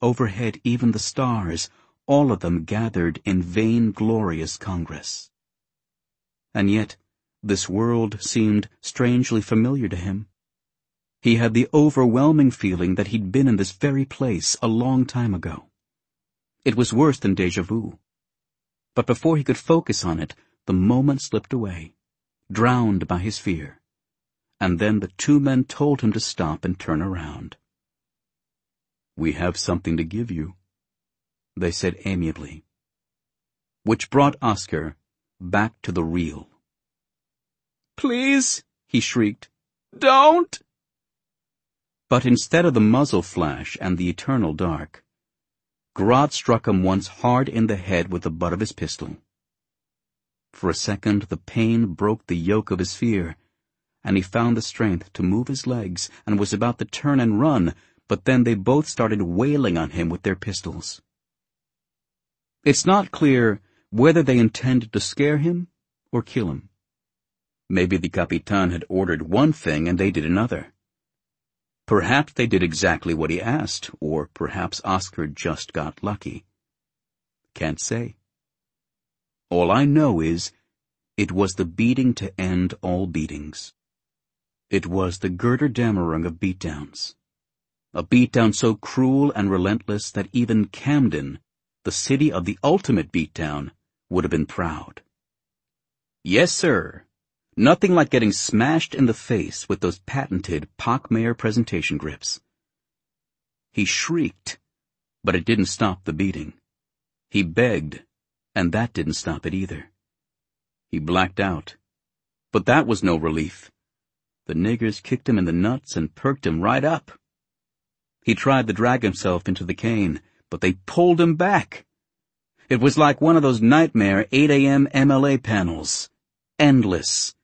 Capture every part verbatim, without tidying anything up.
overhead even the stars, all of them gathered in vain glorious congress. And yet, this world seemed strangely familiar to him. He had the overwhelming feeling that he'd been in this very place a long time ago. It was worse than déjà vu. But before he could focus on it, the moment slipped away, drowned by his fear. And then the two men told him to stop and turn around. "We have something to give you," they said amiably. Which brought Oscar back to the real. "Please," he shrieked, "don't!" But instead of the muzzle flash and the eternal dark, Grodd struck him once hard in the head with the butt of his pistol. For a second the pain broke the yoke of his fear, and he found the strength to move his legs and was about to turn and run, but then they both started wailing on him with their pistols. It's not clear whether they intended to scare him or kill him. Maybe the Capitan had ordered one thing and they did another. Perhaps they did exactly what he asked, or perhaps Oscar just got lucky. Can't say. All I know is, it was the beating to end all beatings. It was the Götterdämmerung of beatdowns. A beatdown so cruel and relentless that even Camden, the city of the ultimate beatdown, would have been proud. Yes, sir. Nothing like getting smashed in the face with those patented Pockmayer presentation grips. He shrieked, but it didn't stop the beating. He begged, and that didn't stop it either. He blacked out, but that was no relief. The niggers kicked him in the nuts and perked him right up. He tried to drag himself into the cane, but they pulled him back. It was like one of those nightmare eight a.m. M L A panels. Endless.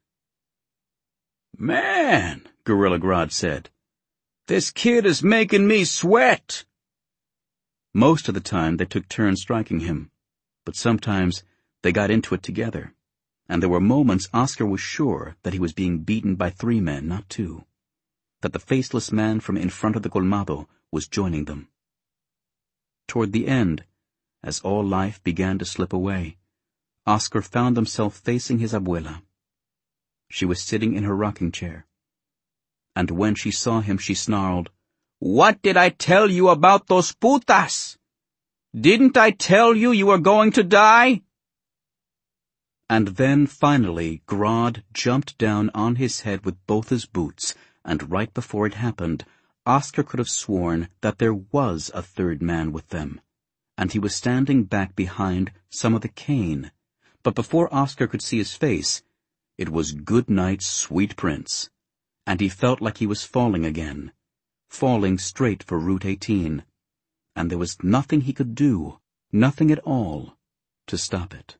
"Man," Gorilla Grodd said, "this kid is making me sweat." Most of the time they took turns striking him, but sometimes they got into it together, and there were moments Oscar was sure that he was being beaten by three men, not two, that the faceless man from in front of the colmado was joining them. Toward the end, as all life began to slip away, Oscar found himself facing his abuela. She was sitting in her rocking chair, and when she saw him she snarled, "What did I tell you about those putas? Didn't I tell you you were going to die?" And then, finally, Grodd jumped down on his head with both his boots, and right before it happened, Oscar could have sworn that there was a third man with them, and he was standing back behind some of the cane. But before Oscar could see his face, it was "Good night, sweet prince," and he felt like he was falling again, falling straight for Route eighteen, and there was nothing he could do, nothing at all, to stop it.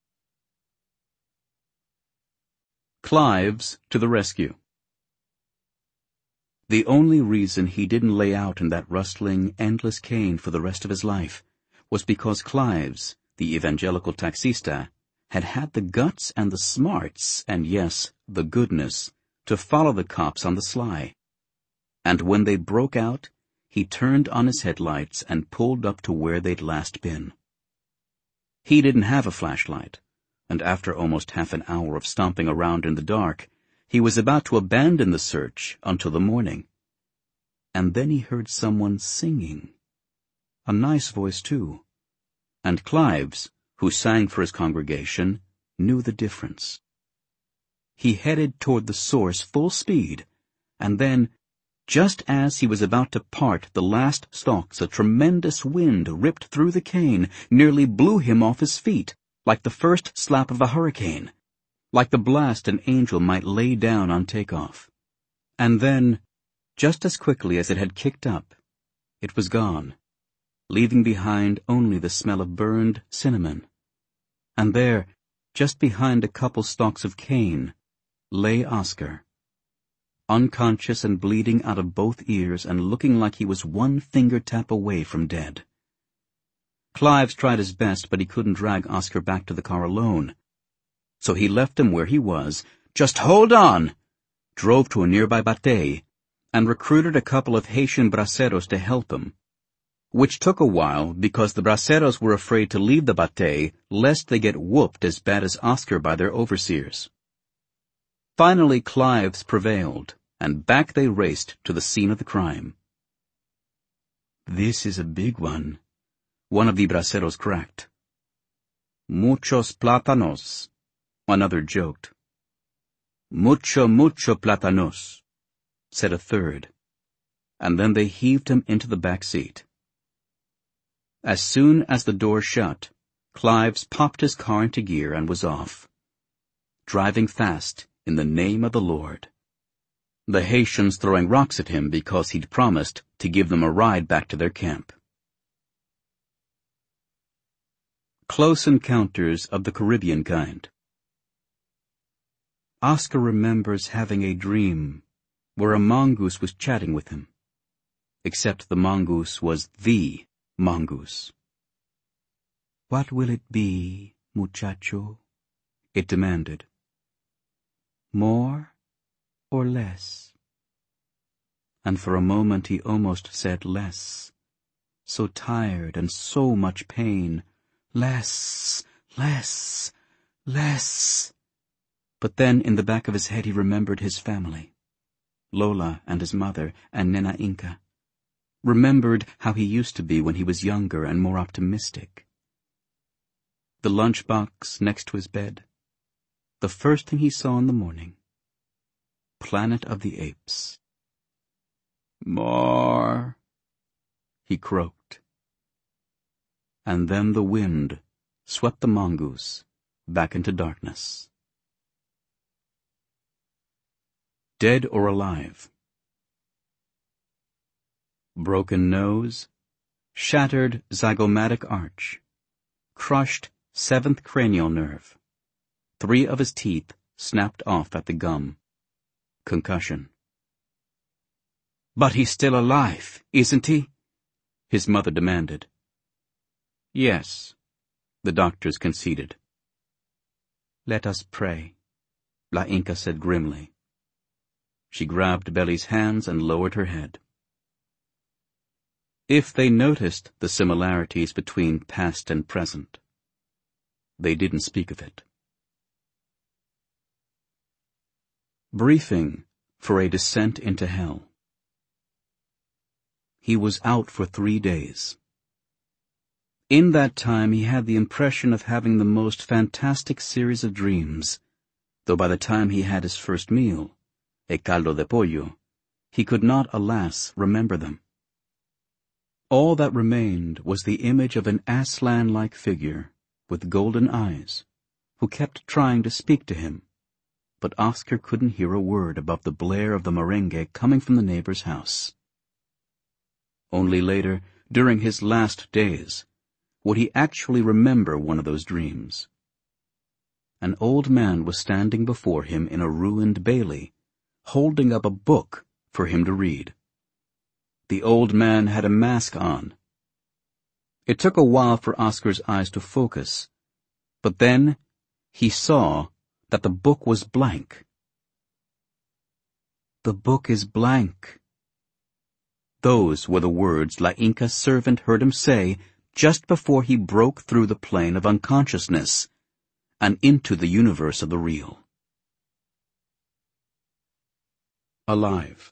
Clives to the rescue. The only reason he didn't lay out in that rustling, endless cane for the rest of his life was because Clives, the evangelical taxista, had had the guts and the smarts, and yes, the goodness, to follow the cops on the sly. And when they broke out, he turned on his headlights and pulled up to where they'd last been. He didn't have a flashlight, and after almost half an hour of stomping around in the dark, he was about to abandon the search until the morning. And then he heard someone singing. A nice voice, too. And Clives, who sang for his congregation, knew the difference. He headed toward the source full speed, and then, just as he was about to part the last stalks, a tremendous wind ripped through the cane, nearly blew him off his feet, like the first slap of a hurricane, like the blast an angel might lay down on takeoff. And then, just as quickly as it had kicked up, it was gone, leaving behind only the smell of burned cinnamon. And there, just behind a couple stalks of cane, lay Oscar, unconscious and bleeding out of both ears and looking like he was one finger tap away from dead. Clives tried his best, but he couldn't drag Oscar back to the car alone. So he left him where he was, just hold on, drove to a nearby batey, and recruited a couple of Haitian braceros to help him. which took a while because the braceros were afraid to leave the batey lest they get whooped as bad as Oscar by their overseers. Finally Clives prevailed, and back they raced to the scene of the crime. "This is a big one," one of the braceros cracked. "Muchos plátanos," another joked. "Mucho, mucho plátanos," said a third, and then they heaved him into the back seat. As soon as the door shut, Clives popped his car into gear and was off, driving fast in the name of the Lord, the Haitians throwing rocks at him because he'd promised to give them a ride back to their camp. Close encounters of the Caribbean kind. Oscar remembers having a dream where a mongoose was chatting with him, except the mongoose was the mongoose. "What will it be, muchacho?" it demanded. "More or less?" And for a moment he almost said less, so tired and so much pain. Less, less, less. But then in the back of his head he remembered his family, Lola and his mother and Nena Inca. Remembered how he used to be when he was younger and more optimistic. The lunchbox next to his bed. The first thing he saw in the morning. Planet of the Apes. "More," he croaked. And then the wind swept the mongoose back into darkness. Dead or alive. Broken nose, shattered zygomatic arch, crushed seventh cranial nerve, three of his teeth snapped off at the gum, concussion. "But he's still alive, isn't he?" his mother demanded. "Yes," the doctors conceded. "Let us pray," La Inca said grimly. She grabbed Belly's hands and lowered her head. If they noticed the similarities between past and present, they didn't speak of it. Briefing for a descent into hell. He was out for three days. In that time he had the impression of having the most fantastic series of dreams, though by the time he had his first meal, a caldo de pollo, he could not, alas, remember them. All that remained was the image of an Aslan-like figure with golden eyes, who kept trying to speak to him, but Oscar couldn't hear a word above the blare of the merengue coming from the neighbor's house. Only later, during his last days, would he actually remember one of those dreams. An old man was standing before him in a ruined bailey, holding up a book for him to read. The old man had a mask on. It took a while for Oscar's eyes to focus, but then he saw that the book was blank. "The book is blank." Those were the words La Inca's servant heard him say just before he broke through the plane of unconsciousness and into the universe of the real. Alive.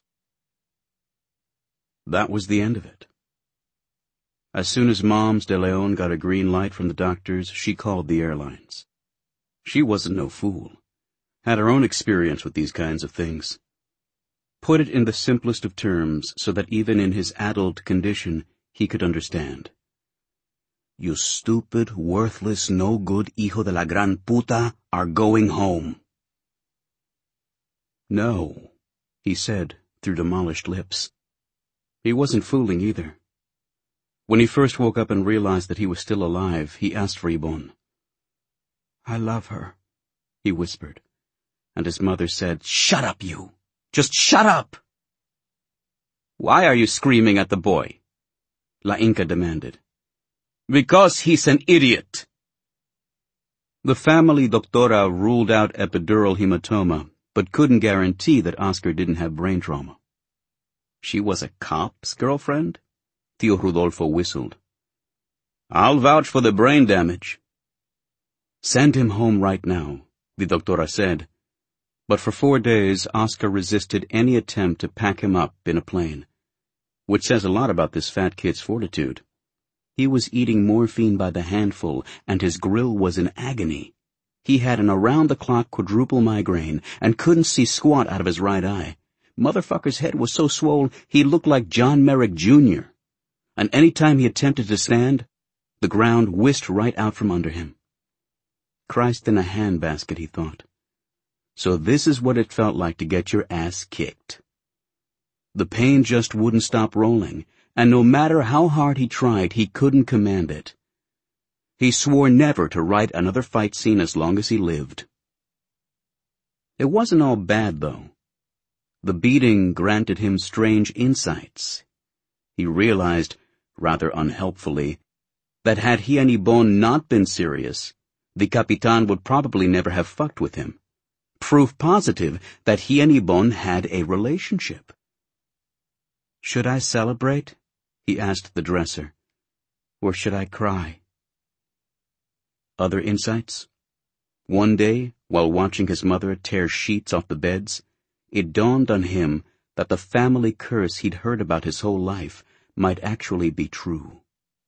That was the end of it. As soon as Moms de Leon got a green light from the doctors, she called the airlines. She wasn't no fool. Had her own experience with these kinds of things. Put it in the simplest of terms so that even in his addled condition he could understand. "You stupid, worthless, no-good hijo de la gran puta are going home." "No," he said through demolished lips. He wasn't fooling either. When he first woke up and realized that he was still alive, he asked for Yvonne. "I love her," he whispered, and his mother said, "Shut up, you! Just shut up!" "Why are you screaming at the boy?" La Inca demanded. "Because he's an idiot." The family doctora ruled out epidural hematoma, but couldn't guarantee that Oscar didn't have brain trauma. She was a cop's girlfriend? Tio Rudolfo whistled. I'll vouch for the brain damage. Send him home right now, the doctora said. But for four days, Oscar resisted any attempt to pack him up in a plane, which says a lot about this fat kid's fortitude. He was eating morphine by the handful, and his grill was in agony. He had an around-the-clock quadruple migraine and couldn't see squat out of his right eye. Motherfucker's head was so swole he looked like John Merrick Junior And any time he attempted to stand, the ground whisked right out from under him. Christ in a handbasket, he thought. So this is what it felt like to get your ass kicked. The pain just wouldn't stop rolling, and no matter how hard he tried, he couldn't command it. He swore never to write another fight scene as long as he lived. It wasn't all bad, though. The beating granted him strange insights. He realized, rather unhelpfully, that had he and Ibon not been serious, the Capitan would probably never have fucked with him. Proof positive that he and Ibon had a relationship. Should I celebrate? He asked the dresser. Or should I cry? Other insights? One day, while watching his mother tear sheets off the beds, it dawned on him that the family curse he'd heard about his whole life might actually be true.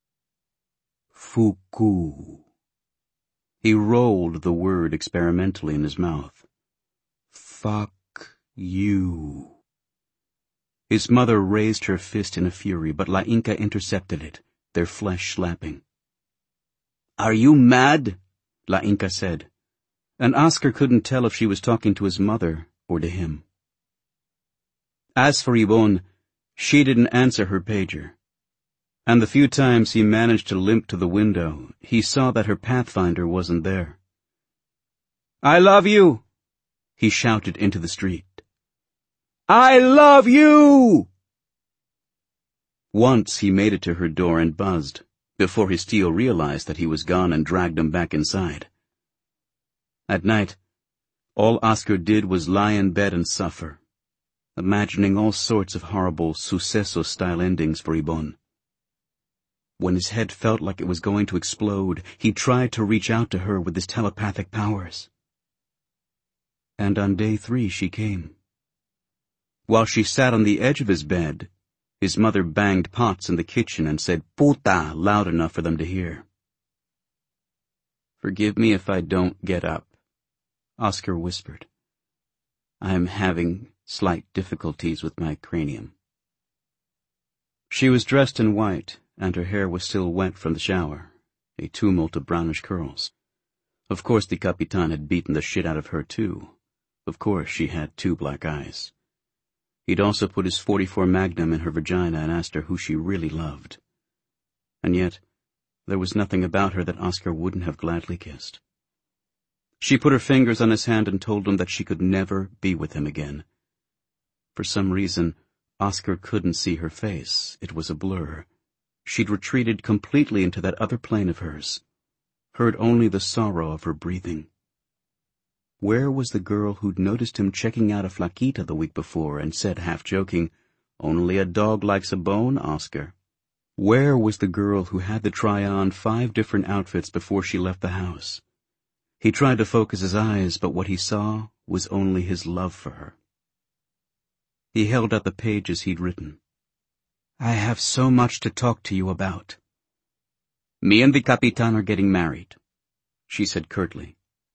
Fuku. He rolled the word experimentally in his mouth. Fuck you. His mother raised her fist in a fury, but La Inca intercepted it, their flesh slapping. Are you mad? La Inca said, and Oscar couldn't tell if she was talking to his mother or to him. As for Ibon, she didn't answer her pager, and the few times he managed to limp to the window, he saw that her Pathfinder wasn't there. I love you, he shouted into the street. I love you! Once he made it to her door and buzzed, before his Tio realized that he was gone and dragged him back inside. At night, all Oscar did was lie in bed and suffer, imagining all sorts of horrible Suceso-style endings for Ibon. When his head felt like it was going to explode, he tried to reach out to her with his telepathic powers. And on day three she came. While she sat on the edge of his bed, his mother banged pots in the kitchen and said puta loud enough for them to hear. Forgive me if I don't get up, Oscar whispered. I'm having slight difficulties with my cranium. She was dressed in white, and her hair was still wet from the shower, a tumult of brownish curls. Of course the Capitan had beaten the shit out of her too. Of course she had two black eyes. He'd also put his forty-four Magnum in her vagina and asked her who she really loved. And yet, there was nothing about her that Oscar wouldn't have gladly kissed. She put her fingers on his hand and told him that she could never be with him again. For some reason, Oscar couldn't see her face. It was a blur. She'd retreated completely into that other plane of hers, heard only the sorrow of her breathing. Where was the girl who'd noticed him checking out a flaquita the week before and said, half-joking, only a dog likes a bone, Oscar? Where was the girl who had to try on five different outfits before she left the house? He tried to focus his eyes, but what he saw was only his love for her. He held out the pages he'd written. I have so much to talk to you about. Me and the Capitan are getting married, she said curtly.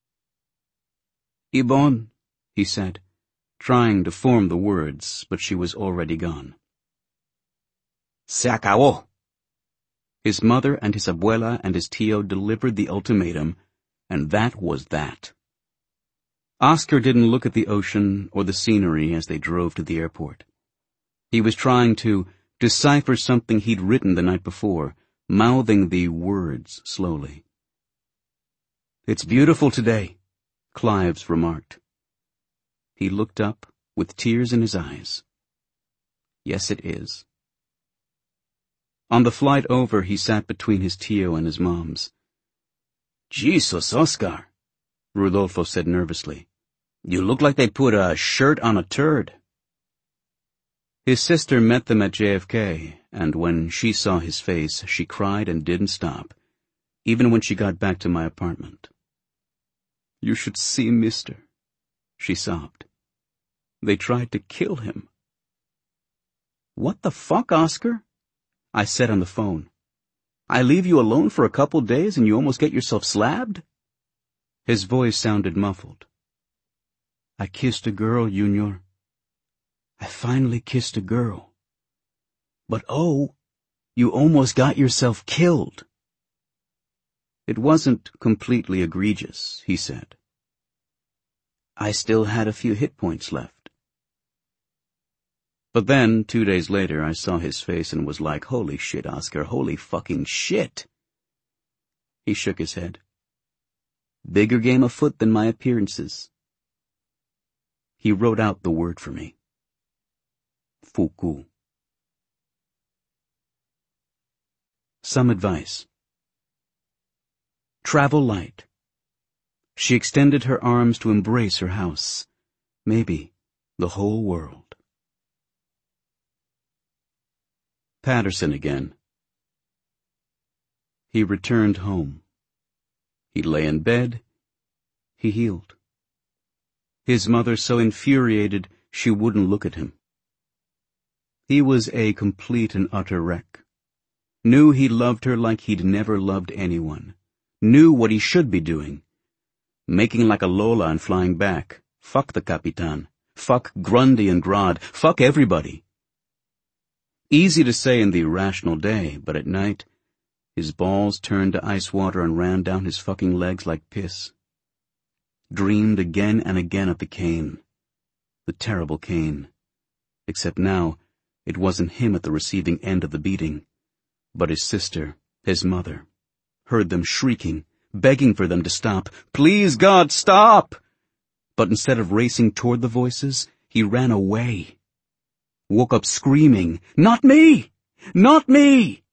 Ibon, he said, trying to form the words, but she was already gone. Se acabó. His mother and his abuela and his Tio delivered the ultimatum, and that was that. Oscar didn't look at the ocean or the scenery as they drove to the airport. He was trying to decipher something he'd written the night before, mouthing the words slowly. It's beautiful today, Clives remarked. He looked up with tears in his eyes. Yes, it is. On the flight over, he sat between his Tio and his mom's. Jesus, Oscar, Rudolfo said nervously. You look like they put a shirt on a turd. His sister met them at J F K, and when she saw his face, she cried and didn't stop, even when she got back to my apartment. "You should see Mister," she sobbed. "They tried to kill him." "What the fuck, Oscar?" I said on the phone. "I leave you alone for a couple days and you almost get yourself slabbed?" His voice sounded muffled. "I kissed a girl, Junior. I finally kissed a girl. But oh, you almost got yourself killed." "It wasn't completely egregious," he said. "I still had a few hit points left." But then, two days later, I saw his face and was like, "Holy shit, Oscar, holy fucking shit." He shook his head. "Bigger game afoot than my appearances." He wrote out the word for me. Fuku. Some advice. Travel light. She extended her arms to embrace her house, maybe the whole world. Patterson again. He returned home. He lay in bed. He healed. His mother so infuriated she wouldn't look at him. He was a complete and utter wreck. Knew he loved her like he'd never loved anyone. Knew what he should be doing. Making like a Lola and flying back. Fuck the Capitan. Fuck Grundy and Grodd. Fuck everybody. Easy to say in the rational day, but at night, his balls turned to ice water and ran down his fucking legs like piss. Dreamed again and again of the cane. The terrible cane. Except now, it wasn't him at the receiving end of the beating, but his sister, his mother. Heard them shrieking, begging for them to stop. "Please, God, stop!" But instead of racing toward the voices, he ran away. Woke up screaming, "Not me! Not me!"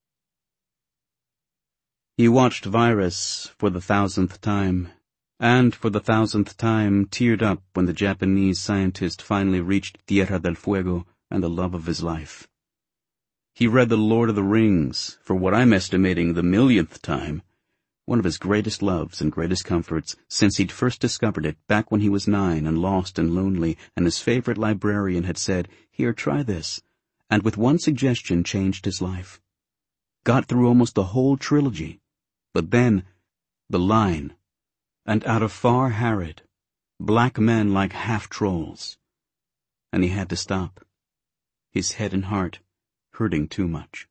He watched Virus for the thousandth time, and for the thousandth time teared up when the Japanese scientist finally reached Tierra del Fuego and the love of his life. He read The Lord of the Rings for what I'm estimating the millionth time, one of his greatest loves and greatest comforts since he'd first discovered it back when he was nine and lost and lonely, and his favorite librarian had said, "Here, try this," and with one suggestion changed his life. Got through almost the whole trilogy, but then, the line, "And out of far Harad, black men like half-trolls," and he had to stop, his head and heart hurting too much.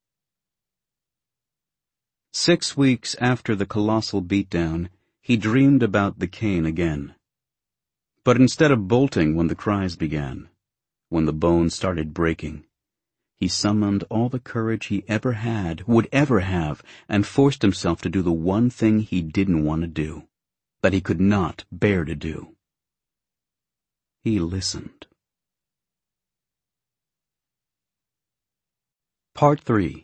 Six weeks after the colossal beatdown, he dreamed about the cane again. But instead of bolting when the cries began, when the bones started breaking, he summoned all the courage he ever had, would ever have, and forced himself to do the one thing he didn't want to do, that he could not bear to do. He listened. Part three.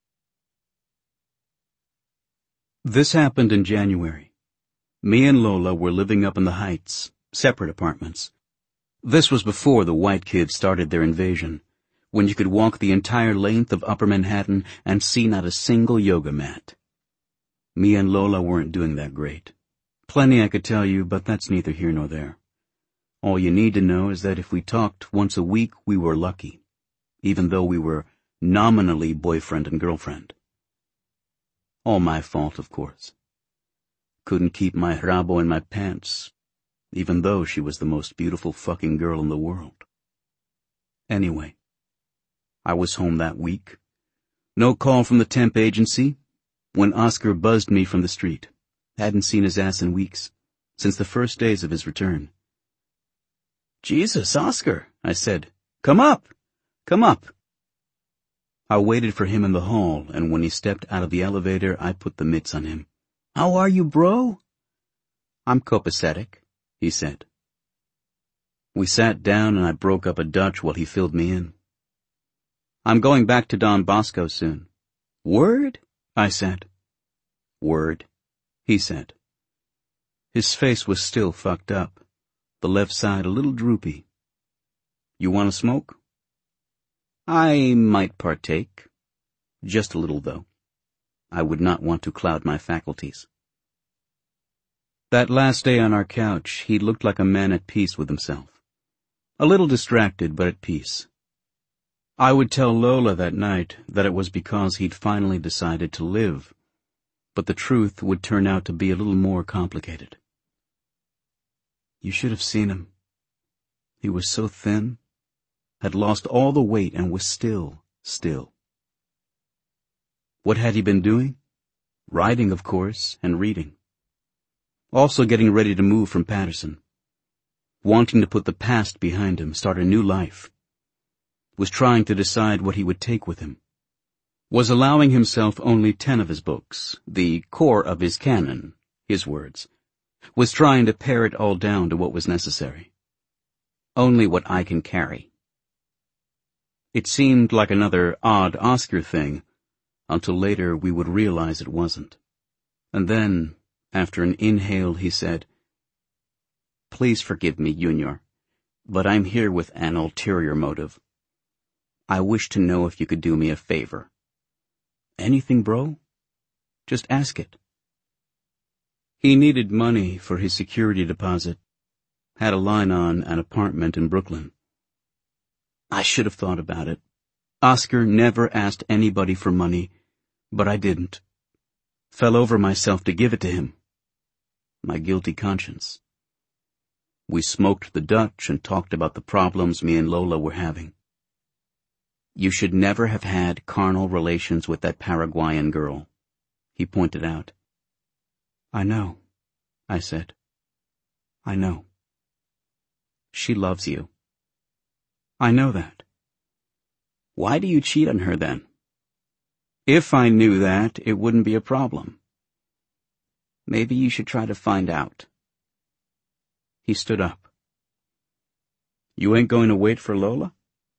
This happened in January. Me and Lola were living up in the Heights, separate apartments. This was before the white kids started their invasion, when you could walk the entire length of Upper Manhattan and see not a single yoga mat. Me and Lola weren't doing that great. Plenty I could tell you, but that's neither here nor there. All you need to know is that if we talked once a week, we were lucky, even though we were nominally boyfriend and girlfriend. All my fault, of course. Couldn't keep my rabo in my pants, even though she was the most beautiful fucking girl in the world. Anyway, I was home that week. No call from the temp agency, when Oscar buzzed me from the street. Hadn't seen his ass in weeks, since the first days of his return. "Jesus, Oscar," I said. "Come up! Come up!" I waited for him in the hall, and when he stepped out of the elevator, I put the mitts on him. "How are you, bro?" "I'm copacetic," he said. We sat down and I broke up a Dutch while he filled me in. "I'm going back to Don Bosco soon." "Word?" I said. "Word," he said. His face was still fucked up, the left side a little droopy. "You want to smoke?" I might partake. Just a little, though. I would not want to cloud my faculties. That last day on our couch, he looked like a man at peace with himself. A little distracted, but at peace. I would tell Lola that night that it was because he'd finally decided to live, but the truth would turn out to be a little more complicated. You should have seen him. He was so thin, had lost all the weight, and was still, still. What had he been doing? Writing, of course, and reading. Also getting ready to move from Patterson. Wanting to put the past behind him, start a new life. Was trying to decide what he would take with him. Was allowing himself only ten of his books, the core of his canon, his words. Was trying to pare it all down to what was necessary. Only what I can carry. It seemed like another odd Oscar thing, until later we would realize it wasn't. And then, after an inhale, he said, "Please forgive me, Junior, but I'm here with an ulterior motive. I wish to know if you could do me a favor." "Anything, bro? Just ask it." He needed money for his security deposit. Had a line on an apartment in Brooklyn. I should have thought about it. Oscar never asked anybody for money, but I didn't. Fell over myself to give it to him. My guilty conscience. We smoked the Dutch and talked about the problems me and Lola were having. You should never have had carnal relations with that Paraguayan girl, he pointed out. I know, I said. I know. She loves you. I know that. Why do you cheat on her then? If I knew that, it wouldn't be a problem. Maybe you should try to find out. He stood up. You ain't going to wait for Lola?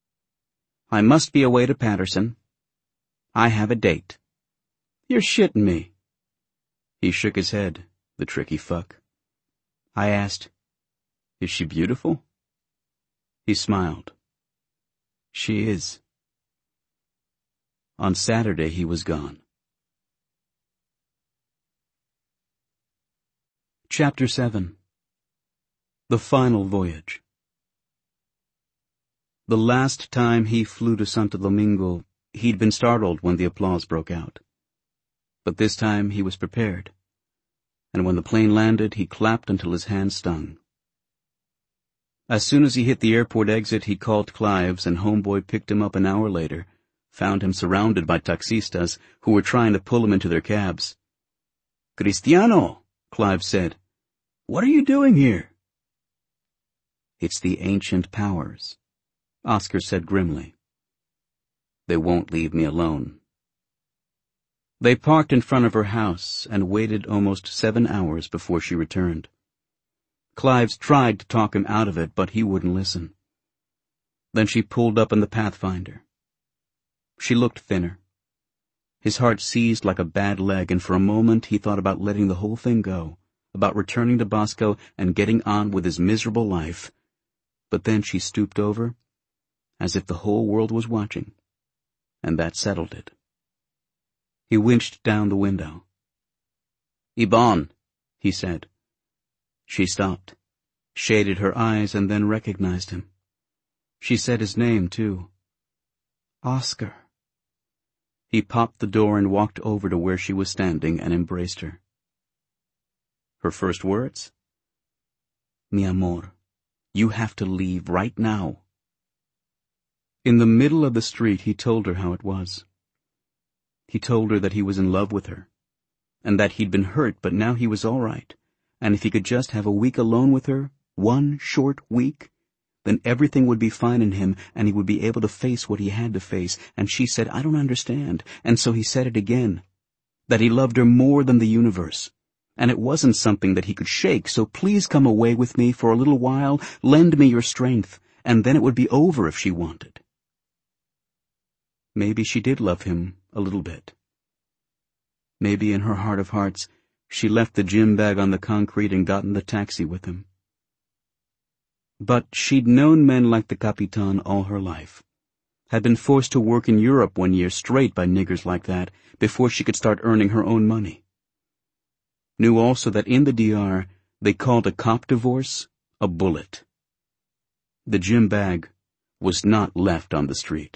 I must be away to Patterson. I have a date. You're shitting me. He shook his head, the tricky fuck. I asked, is she beautiful? He smiled. She is. On Saturday he was gone. Chapter seven. The Final Voyage. The last time he flew to Santo Domingo, he'd been startled when the applause broke out. But this time he was prepared, and when the plane landed, he clapped until his hands stung. As soon as he hit the airport exit, he called Clives, and Homeboy picked him up an hour later, found him surrounded by taxistas who were trying to pull him into their cabs. Cristiano, Clives said, what are you doing here? It's the ancient powers, Oscar said grimly. They won't leave me alone. They parked in front of her house and waited almost seven hours before she returned. Clives tried to talk him out of it, but he wouldn't listen. Then she pulled up in the Pathfinder. She looked thinner. His heart seized like a bad leg, and for a moment he thought about letting the whole thing go, about returning to Bosco and getting on with his miserable life. But then she stooped over, as if the whole world was watching, and that settled it. He winched down the window. Ibon, he said. She stopped, shaded her eyes, and then recognized him. She said his name, too. Oscar. He popped the door and walked over to where she was standing and embraced her. Her first words? Mi amor, you have to leave right now. In the middle of the street, he told her how it was. He told her that he was in love with her, and that he'd been hurt, but now he was all right, and if he could just have a week alone with her, one short week, then everything would be fine in him, and he would be able to face what he had to face. And she said, I don't understand. And so he said it again, that he loved her more than the universe. And it wasn't something that he could shake, so please come away with me for a little while, lend me your strength, and then it would be over if she wanted. Maybe she did love him a little bit. Maybe in her heart of hearts, she left the gym bag on the concrete and got in the taxi with him. But she'd known men like the Capitan all her life, had been forced to work in Europe one year straight by niggers like that before she could start earning her own money. Knew also that in the D R they called a cop divorce a bullet. The gym bag was not left on the street.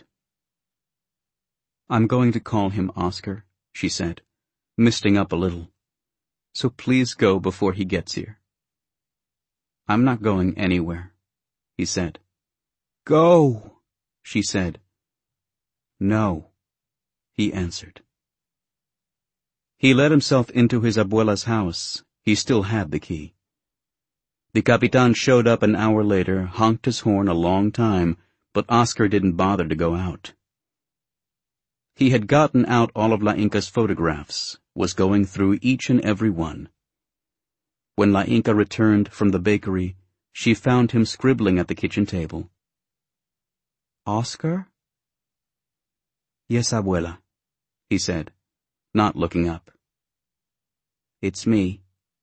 "I'm going to call him Oscar," she said, misting up a little. "So please go before he gets here." "I'm not going anywhere," he said. "Go," she said. "No," he answered. He let himself into his abuela's house. He still had the key. The Capitan showed up an hour later, honked his horn a long time, but Oscar didn't bother to go out. He had gotten out all of La Inca's photographs, was going through each and every one. When La Inca returned from the bakery, she found him scribbling at the kitchen table. "Oscar?" "Yes, abuela," he said, not looking up. "It's me."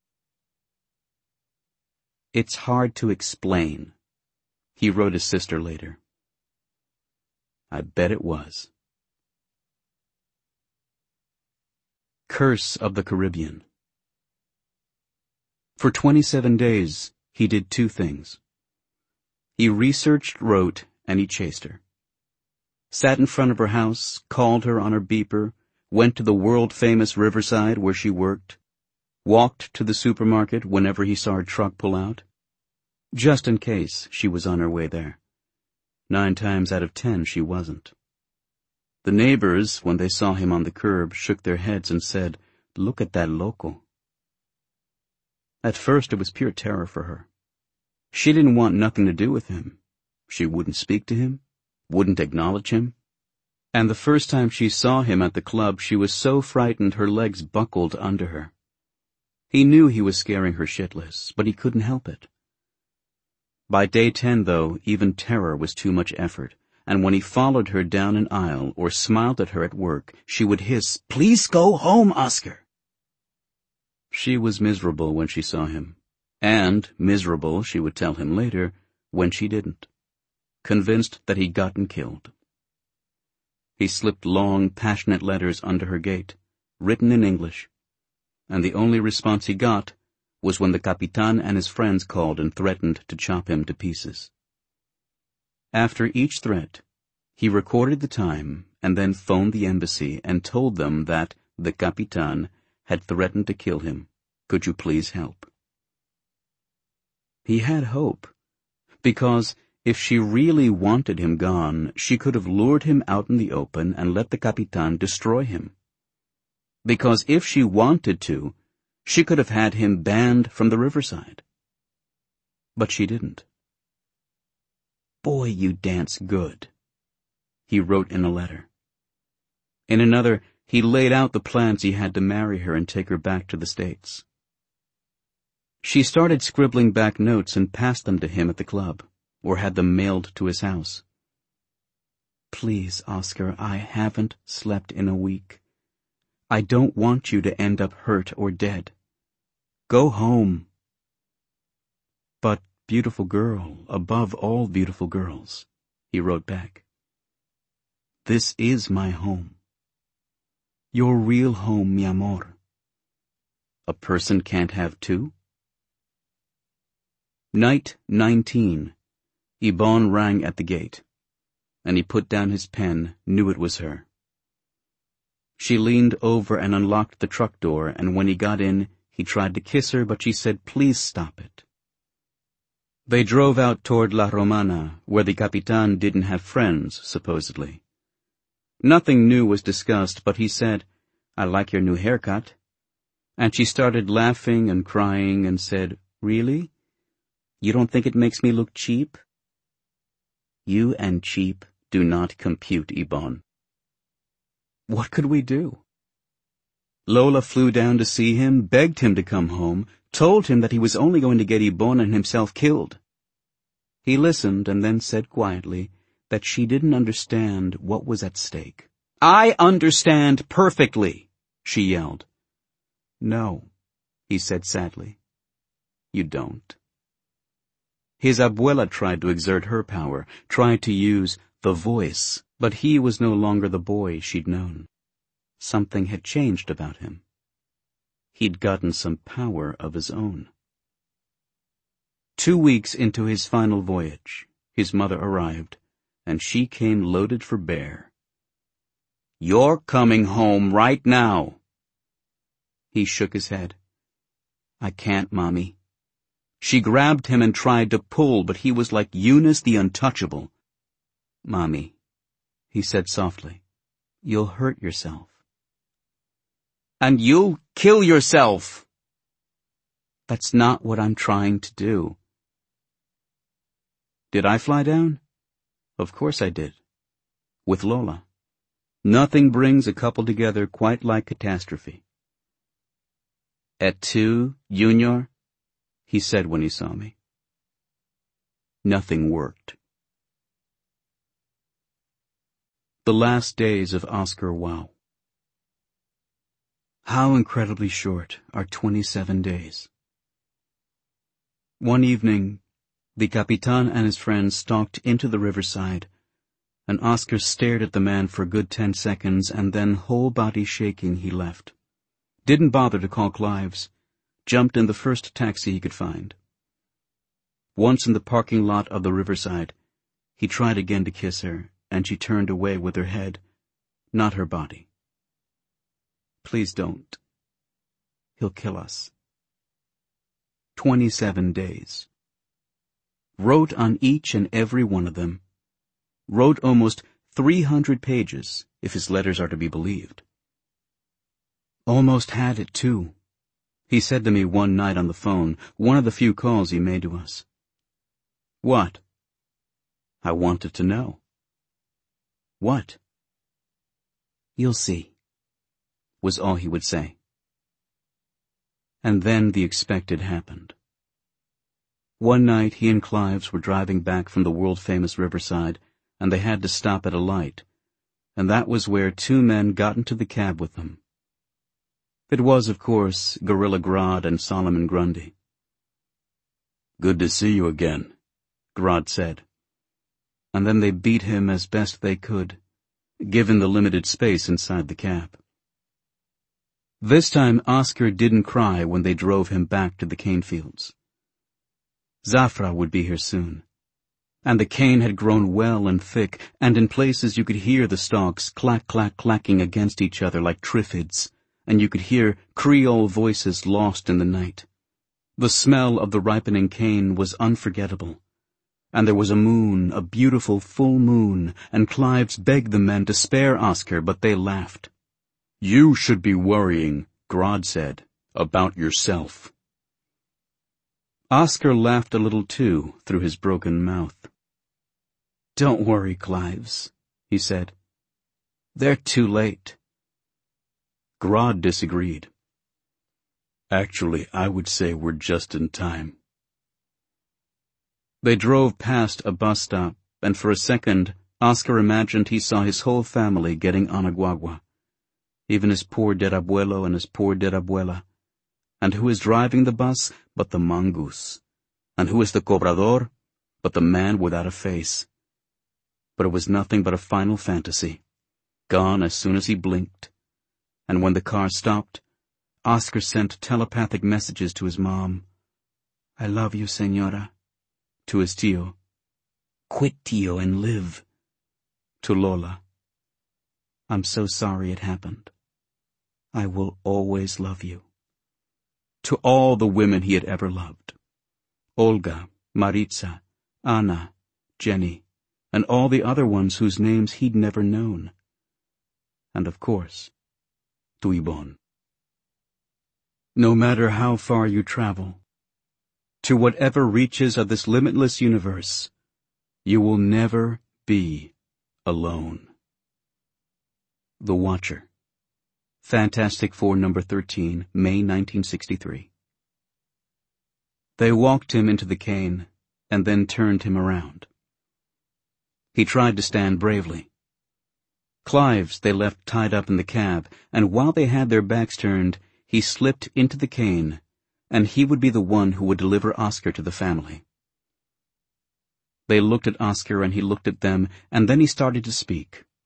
"It's hard to explain," he wrote his sister later. I bet it was. Curse of the Caribbean. For twenty-seven days, he did two things. He researched, wrote, and he chased her. Sat in front of her house, called her on her beeper, went to the world-famous Riverside where she worked, walked to the supermarket whenever he saw her truck pull out, just in case she was on her way there. Nine times out of ten she wasn't. The neighbors, when they saw him on the curb, shook their heads and said, "Look at that loco." At first it was pure terror for her. She didn't want nothing to do with him. She wouldn't speak to him, wouldn't acknowledge him. And the first time she saw him at the club, she was so frightened her legs buckled under her. He knew he was scaring her shitless, but he couldn't help it. By day ten, though, even terror was too much effort, and when he followed her down an aisle or smiled at her at work, she would hiss, "Please go home, Oscar." She was miserable when she saw him, and miserable, she would tell him later, when she didn't, convinced that he'd gotten killed. He slipped long, passionate letters under her gate, written in English, and the only response he got was when the Capitan and his friends called and threatened to chop him to pieces. After each threat, he recorded the time and then phoned the embassy and told them that the Capitan had threatened to kill him. Could you please help? He had hope, because if she really wanted him gone, she could have lured him out in the open and let the Capitan destroy him. Because if she wanted to, she could have had him banned from the Riverside. But she didn't. "Boy, you dance good," he wrote in a letter. In another, he laid out the plans he had to marry her and take her back to the States. She started scribbling back notes and passed them to him at the club, or had them mailed to his house. "Please, Oscar, I haven't slept in a week. I don't want you to end up hurt or dead. Go home." "But, beautiful girl, above all beautiful girls," he wrote back, "this is my home. Your real home, mi amor. A person can't have two?" Night nineteen. Yvonne rang at the gate, and he put down his pen, knew it was her. She leaned over and unlocked the truck door, and when he got in, he tried to kiss her, but she said, "Please stop it." They drove out toward La Romana, where the Capitan didn't have friends, supposedly. Nothing new was discussed, but he said, "I like your new haircut." And she started laughing and crying and said, "Really? You don't think it makes me look cheap?" "You and cheap do not compute, Yvonne." What could we do? Lola flew down to see him, begged him to come home, told him that he was only going to get Yvonne and himself killed. He listened and then said quietly that she didn't understand what was at stake. "I understand perfectly," she yelled. "No," he said sadly. "You don't." His abuela tried to exert her power, tried to use the voice, But he was no longer the boy she'd known. Something had changed about him. He'd gotten some power of his own. Two weeks into his final voyage, his mother arrived, and she came loaded for bear. "You're coming home right now." He shook his head. "I can't, Mommy." She grabbed him and tried to pull, but he was like Eunice the Untouchable. "Mommy," he said softly, "you'll hurt yourself." "And you'll kill yourself." "That's not what I'm trying to do." Did I fly down? Of course I did. With Lola. Nothing brings a couple together quite like catastrophe. "Et tu, Junior?" he said when he saw me. Nothing worked. The last days of Oscar Wilde. How incredibly short are twenty-seven days. One evening, the Capitan and his friends stalked into the riverside, and Oscar stared at the man for a good ten seconds, and then, whole body shaking, he left. Didn't bother to call Clives. Jumped in the first taxi he could find. Once in the parking lot of the riverside, he tried again to kiss her, and she turned away with her head, not her body. "Please don't. He'll kill us." Twenty-seven days. Wrote on each and every one of them. Wrote almost three hundred pages, if his letters are to be believed. Almost had it, too. He said to me one night on the phone, one of the few calls he made to us. "What?" I wanted to know. "What?" "You'll see," was all he would say. And then the expected happened. One night he and Clives were driving back from the world-famous riverside, and they had to stop at a light, and that was where two men got into the cab with them. It was, of course, Gorilla Grodd and Solomon Grundy. "Good to see you again," Grodd said. And then they beat him as best they could, given the limited space inside the cab. This time Oscar didn't cry when they drove him back to the cane fields. Zafra would be here soon, and the cane had grown well and thick, and in places you could hear the stalks clack-clack-clacking against each other like triffids, and you could hear Creole voices lost in the night. The smell of the ripening cane was unforgettable, and there was a moon, a beautiful full moon, and Clives begged the men to spare Oscar, but they laughed. "You should be worrying," Grodd said, "about yourself." Oscar laughed a little too, through his broken mouth. "Don't worry, Clives," he said. "They're too late." Grodd disagreed. "Actually, I would say we're just in time." They drove past a bus stop, and for a second, Oscar imagined he saw his whole family getting on a guagua. Even his poor dead abuelo and his poor dead abuela. And who is driving the bus but the mongoose? And who is the cobrador but the man without a face? But it was nothing but a final fantasy, gone as soon as he blinked. And when the car stopped, Oscar sent telepathic messages to his mom. "I love you, señora." To his tio. "Quit, tio, and live." To Lola. "I'm so sorry it happened. I will always love you." To all the women he had ever loved. Olga, Maritza, Anna, Jenny, and all the other ones whose names he'd never known. And of course, to Yvonne. No matter how far you travel, to whatever reaches of this limitless universe, you will never be alone. The Watcher. Fantastic Four number thirteen, May nineteen sixty-three. They walked him into the cane, and then turned him around. He tried to stand bravely. Clives they left tied up in the cab, and while they had their backs turned, he slipped into the cane, and he would be the one who would deliver Oscar to the family. They looked at Oscar, and he looked at them, and then he started to speak,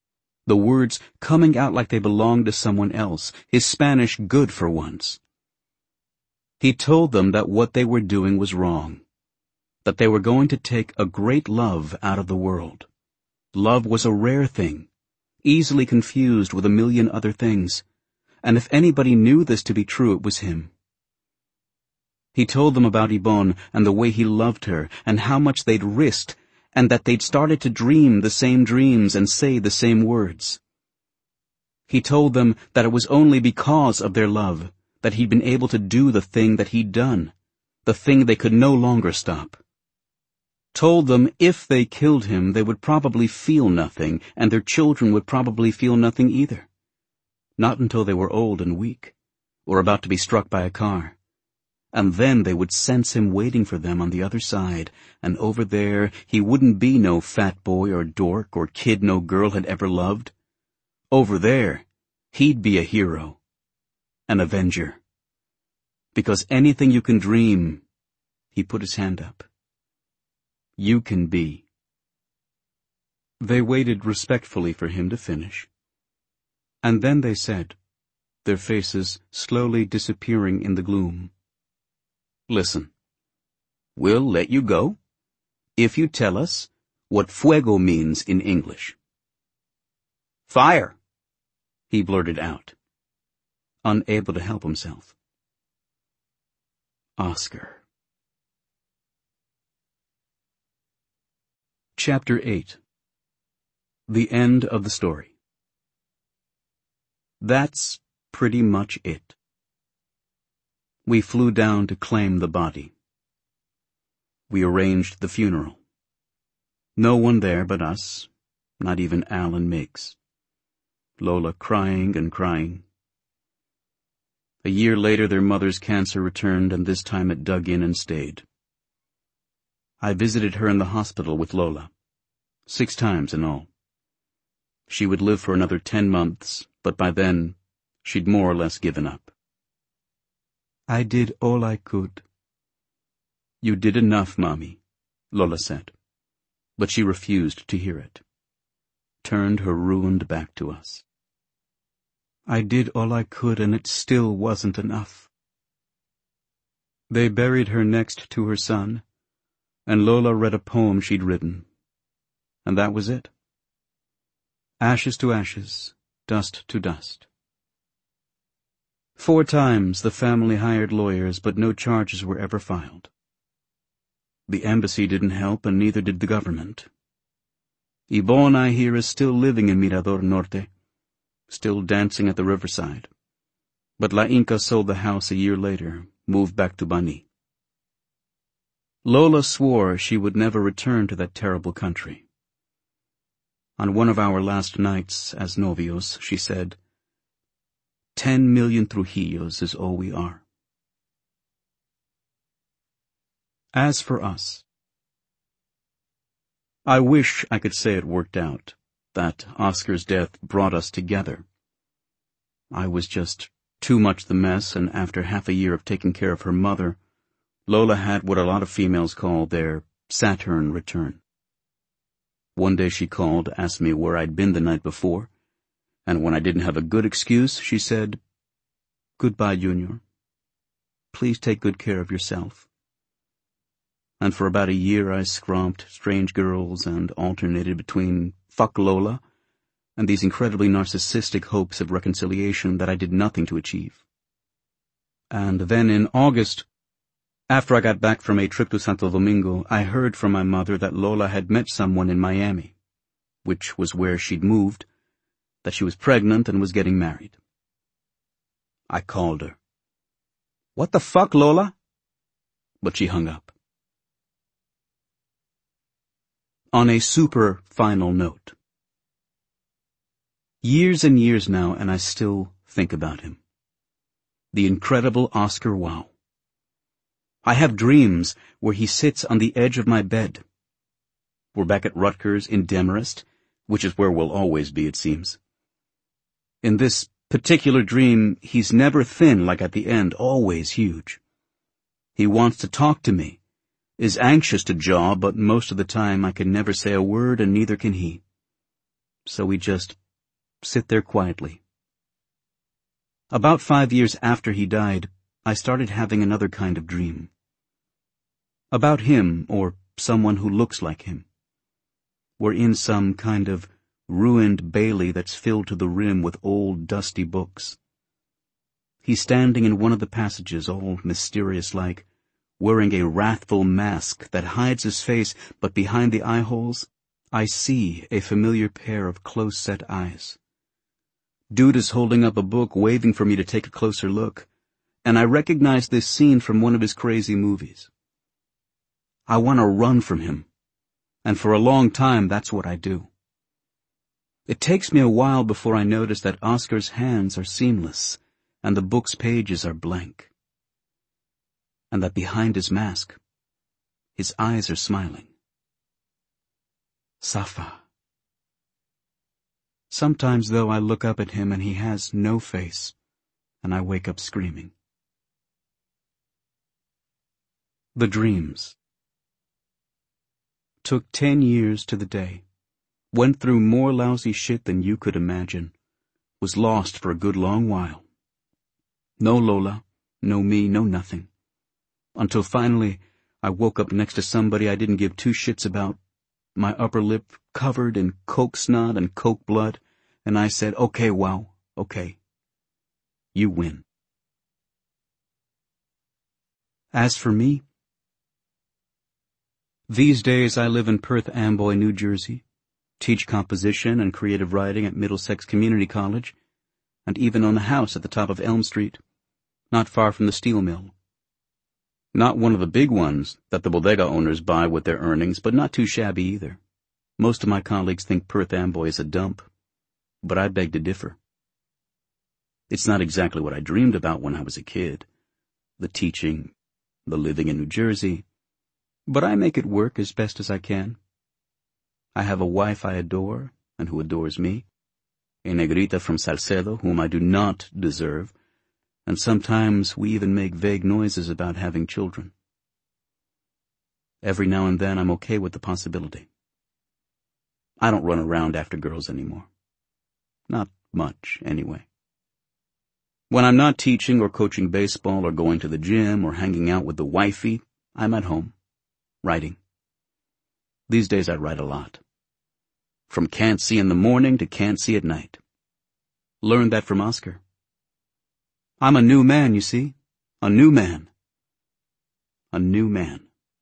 the words coming out like they belonged to someone else, his Spanish good for once. He told them that what they were doing was wrong, that they were going to take a great love out of the world. Love was a rare thing, easily confused with a million other things, and if anybody knew this to be true, it was him. He told them about Ibon and the way he loved her and how much they'd risked and that they'd started to dream the same dreams and say the same words. He told them that it was only because of their love that he'd been able to do the thing that he'd done, the thing they could no longer stop. Told them if they killed him, they would probably feel nothing, and their children would probably feel nothing either. Not until they were old and weak, or about to be struck by a car. And then they would sense him waiting for them on the other side, and over there he wouldn't be no fat boy or dork or kid no girl had ever loved. Over there, he'd be a hero, an avenger. Because anything you can dream, he put his hand up, you can be. They waited respectfully for him to finish. And then they said, their faces slowly disappearing in the gloom, listen, we'll let you go if you tell us what fuego means in English. Fire, he blurted out, unable to help himself. Oscar. Chapter eight. The end of the story. That's pretty much it. We flew down to claim the body. We arranged the funeral. No one there but us, not even Al and Miggs. Lola crying and crying. A year later their mother's cancer returned, and this time it dug in and stayed. I visited her in the hospital with Lola, six times in all. She would live for another ten months, but by then she'd more or less given up. I did all I could. You did enough, Mommy, Lola said, but she refused to hear it, turned her ruined back to us. I did all I could, and it still wasn't enough. They buried her next to her son, and Lola read a poem she'd written, and that was it. Ashes to ashes, dust to dust. Four times the family hired lawyers, but no charges were ever filed. The embassy didn't help, and neither did the government. Ibon, I hear, is still living in Mirador Norte, still dancing at the riverside. But La Inca sold the house a year later, moved back to Bani. Lola swore she would never return to that terrible country. On one of our last nights as novios, she said, Ten million Trujillos is all we are. As for us, I wish I could say it worked out, that Oscar's death brought us together. I was just too much the mess, and after half a year of taking care of her mother, Lola had what a lot of females call their Saturn return. One day she called, asked me where I'd been the night before, and when I didn't have a good excuse, she said, Goodbye, Junior. Please take good care of yourself. And for about a year I scromped strange girls and alternated between fuck Lola and these incredibly narcissistic hopes of reconciliation that I did nothing to achieve. And then in August, after I got back from a trip to Santo Domingo, I heard from my mother that Lola had met someone in Miami, which was where she'd moved, that she was pregnant and was getting married. I called her. What the fuck, Lola? But she hung up. On a super final note. Years and years now, and I still think about him. The incredible Oscar Wao. I have dreams where he sits on the edge of my bed. We're back at Rutgers in Demarest, which is where we'll always be, it seems. In this particular dream, he's never thin like at the end, always huge. He wants to talk to me, is anxious to jaw, but most of the time I can never say a word and neither can he. So we just sit there quietly. About five years after he died, I started having another kind of dream. About him, or someone who looks like him. We're in some kind of ruined bailey that's filled to the rim with old, dusty books. He's standing in one of the passages, all mysterious-like, wearing a wrathful mask that hides his face, but behind the eye-holes, I see a familiar pair of close-set eyes. Dude is holding up a book, waving for me to take a closer look, and I recognize this scene from one of his crazy movies. I want to run from him, and for a long time that's what I do. It takes me a while before I notice that Oscar's hands are seamless, and the book's pages are blank, and that behind his mask, his eyes are smiling. Safa. Sometimes, though, I look up at him and he has no face, and I wake up screaming. The Dreams. Took ten years to the day. Went through more lousy shit than you could imagine. Was lost for a good long while. No Lola, no me, no nothing. Until finally, I woke up next to somebody I didn't give two shits about, my upper lip covered in coke snot and coke blood, and I said, okay, wow, okay. You win. As for me, these days I live in Perth Amboy, New Jersey, teach composition and creative writing at Middlesex Community College, and even own a house at the top of Elm Street, not far from the steel mill. Not one of the big ones that the bodega owners buy with their earnings, but not too shabby either. Most of my colleagues think Perth Amboy is a dump, but I beg to differ. It's not exactly what I dreamed about when I was a kid, the teaching, the living in New Jersey, but I make it work as best as I can. I have a wife I adore, and who adores me, a negrita from Salcedo whom I do not deserve, and sometimes we even make vague noises about having children. Every now and then I'm okay with the possibility. I don't run around after girls anymore. Not much, anyway. When I'm not teaching or coaching baseball or going to the gym or hanging out with the wifey, I'm at home, writing. These days I write a lot. From can't see in the morning to can't see at night. Learned that from Oscar. I'm a new man, you see. A new man. A new man.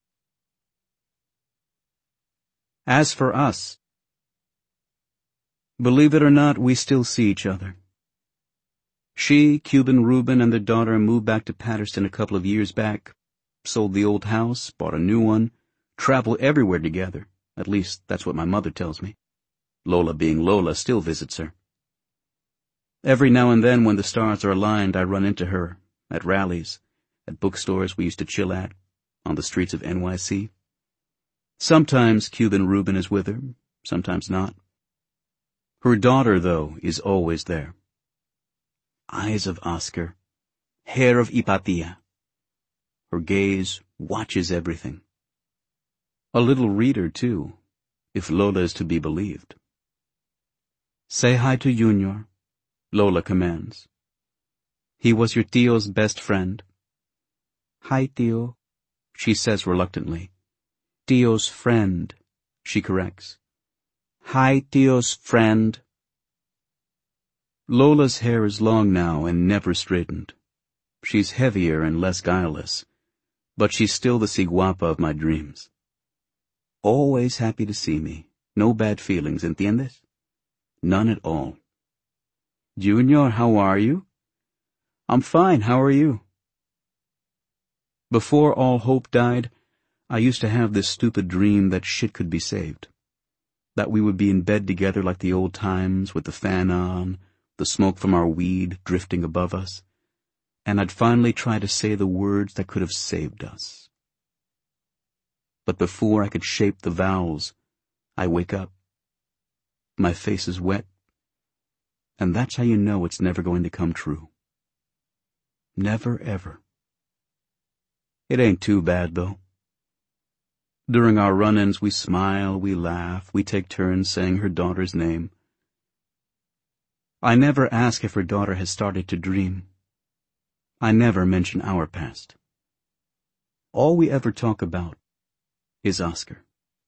As for us, believe it or not, we still see each other. She, Cuban Reuben, and their daughter moved back to Patterson a couple of years back, sold the old house, bought a new one, travel everywhere together. At least, that's what my mother tells me. Lola, being Lola, still visits her. Every now and then, when the stars are aligned, I run into her, at rallies, at bookstores we used to chill at, on the streets of N Y C. Sometimes Cuban Reuben is with her, sometimes not. Her daughter, though, is always there. Eyes of Oscar, hair of Hypatia. Her gaze watches everything. A little reader, too, if Lola is to be believed. Say hi to Junior, Lola commands. He was your tio's best friend. Hi, tio, she says reluctantly. Tio's friend, she corrects. Hi, tio's friend. Lola's hair is long now and never straightened. She's heavier and less guileless, but she's still the ciguapa of my dreams. Always happy to see me. No bad feelings, ¿entiendes? None at all. Junior, how are you? I'm fine, how are you? Before all hope died, I used to have this stupid dream that shit could be saved. That we would be in bed together like the old times, with the fan on, the smoke from our weed drifting above us, and I'd finally try to say the words that could have saved us. But before I could shape the vowels, I wake up. My face is wet, and that's how you know it's never going to come true. Never, ever. It ain't too bad, though. During our run-ins, we smile, we laugh, we take turns saying her daughter's name. I never ask if her daughter has started to dream. I never mention our past. All we ever talk about is Oscar.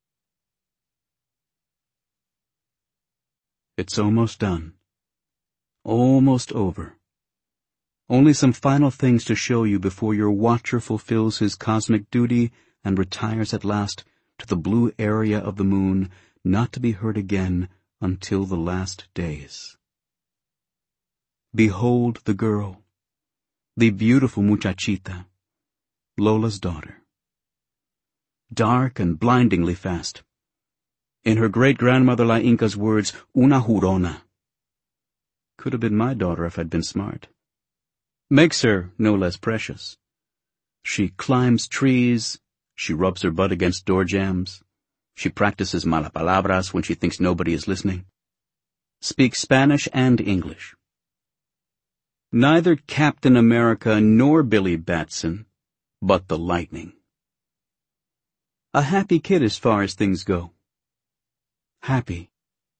It's almost done. Almost over. Only some final things to show you before your watcher fulfills his cosmic duty and retires at last to the blue area of the moon, not to be heard again until the last days. Behold the girl, the beautiful muchachita, Lola's daughter. Dark and blindingly fast. In her great-grandmother La Inca's words, una jurona. Could have been my daughter if I'd been smart. Makes her no less precious. She climbs trees, she rubs her butt against door jambs, she practices malapalabras when she thinks nobody is listening, speaks Spanish and English. Neither Captain America nor Billy Batson, but the lightning. A happy kid as far as things go. Happy.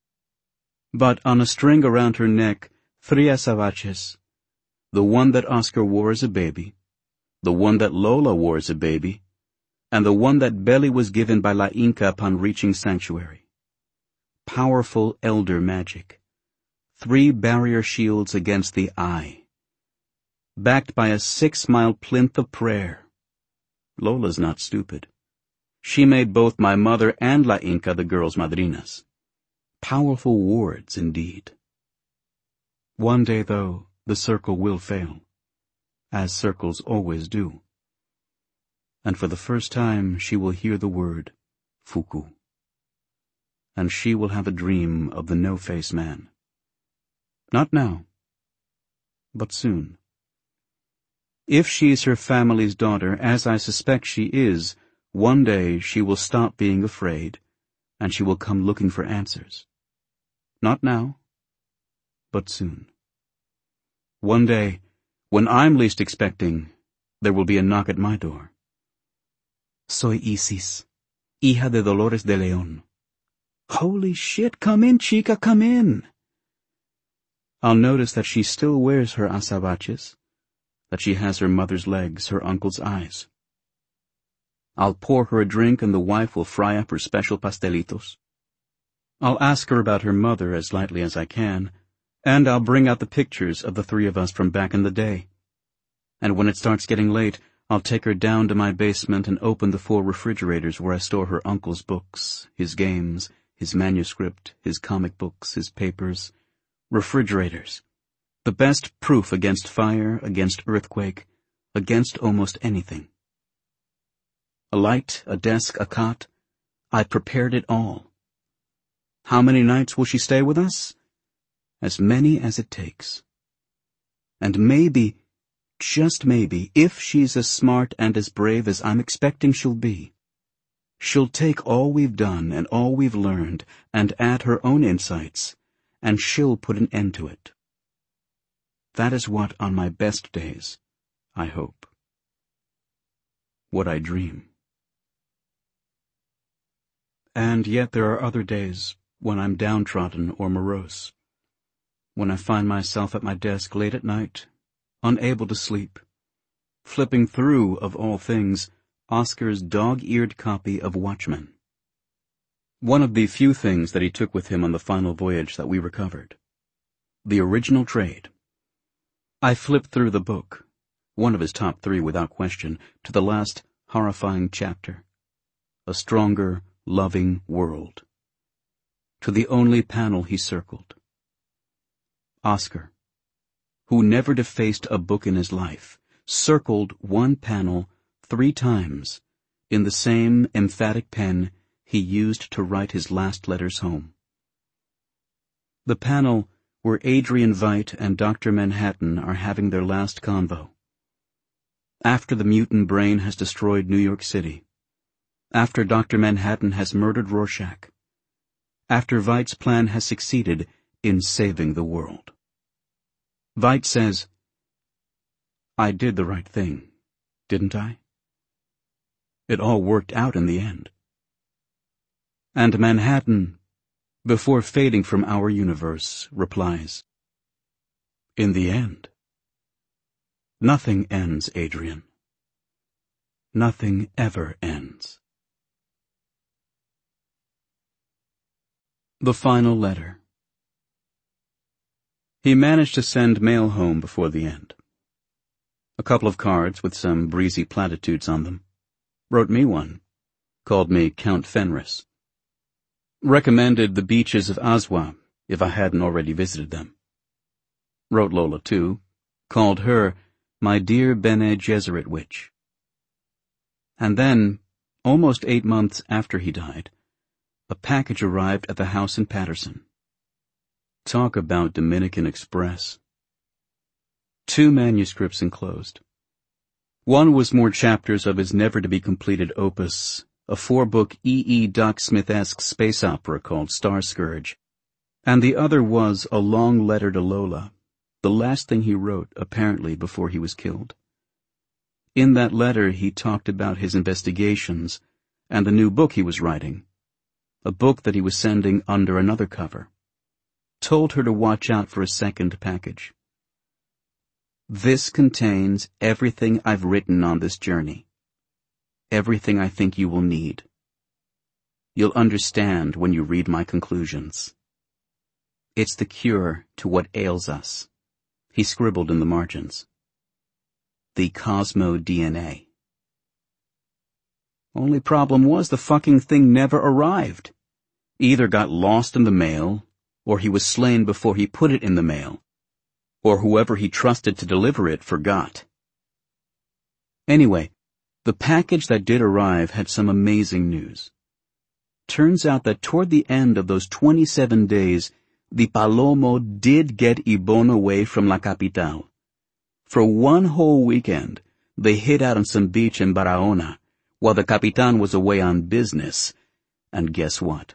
But on a string around her neck, three azabaches, the one that Oscar wore as a baby, the one that Lola wore as a baby, and the one that Belly was given by La Inca upon reaching sanctuary. Powerful elder magic. Three barrier shields against the eye. Backed by a six-mile plinth of prayer. Lola's not stupid. She made both my mother and La Inca the girls' madrinas. Powerful wards, indeed. One day, though, the circle will fail, as circles always do. And for the first time she will hear the word, Fuku. And she will have a dream of the no-face man. Not now, but soon. If she's her family's daughter, as I suspect she is, one day she will stop being afraid, and she will come looking for answers. Not now, but soon. One day, when I'm least expecting, there will be a knock at my door. Soy Isis, hija de Dolores de León. Holy shit, come in, chica, come in. I'll notice that she still wears her azabaches, that she has her mother's legs, her uncle's eyes. I'll pour her a drink and the wife will fry up her special pastelitos. I'll ask her about her mother as lightly as I can, and I'll bring out the pictures of the three of us from back in the day. And when it starts getting late, I'll take her down to my basement and open the four refrigerators where I store her uncle's books, his games, his manuscript, his comic books, his papers. Refrigerators. The best proof against fire, against earthquake, against almost anything. A light, a desk, a cot. I prepared it all. How many nights will she stay with us? As many as it takes. And maybe, just maybe, if she's as smart and as brave as I'm expecting she'll be, she'll take all we've done and all we've learned and add her own insights, and she'll put an end to it. That is what, on my best days, I hope. What I dream. And yet there are other days when I'm downtrodden or morose, when I find myself at my desk late at night, unable to sleep, flipping through, of all things, Oscar's dog-eared copy of Watchmen. One of the few things that he took with him on the final voyage that we recovered. The original trade. I flipped through the book, one of his top three without question, to the last horrifying chapter. A stronger, loving world. To the only panel he circled. Oscar, who never defaced a book in his life, circled one panel three times in the same emphatic pen he used to write his last letters home. The panel where Adrian Veidt and Doctor Manhattan are having their last convo. After the mutant brain has destroyed New York City. After Doctor Manhattan has murdered Rorschach. After Veidt's plan has succeeded in saving the world. Veidt says, I did the right thing, didn't I? It all worked out in the end. And Manhattan, before fading from our universe, replies, In the end. Nothing ends, Adrian. Nothing ever ends. The final letter. He managed to send mail home before the end. A couple of cards with some breezy platitudes on them. Wrote me one. Called me Count Fenris. Recommended the beaches of Azua, if I hadn't already visited them. Wrote Lola, too. Called her my dear Bene Gesserit witch. And then, almost eight months after he died, a package arrived at the house in Patterson. Talk about Dominican Express. Two manuscripts enclosed. One was more chapters of his never-to-be-completed opus, a four-book E E Doc Smith-esque space opera called Star Scourge, and the other was a long letter to Lola, the last thing he wrote, apparently, before he was killed. In that letter he talked about his investigations and the new book he was writing, a book that he was sending under another cover. Told her to watch out for a second package. This contains everything I've written on this journey. Everything I think you will need. You'll understand when you read my conclusions. It's the cure to what ails us. He scribbled in the margins. The Cosmo D N A. Only problem was the fucking thing never arrived. Either got lost in the mail, or he was slain before he put it in the mail, or whoever he trusted to deliver it forgot. Anyway, the package that did arrive had some amazing news. Turns out that toward the end of those twenty-seven days, the Palomo did get Ibon away from La Capital. For one whole weekend, they hid out on some beach in Barahona, while the Capitan was away on business. And guess what?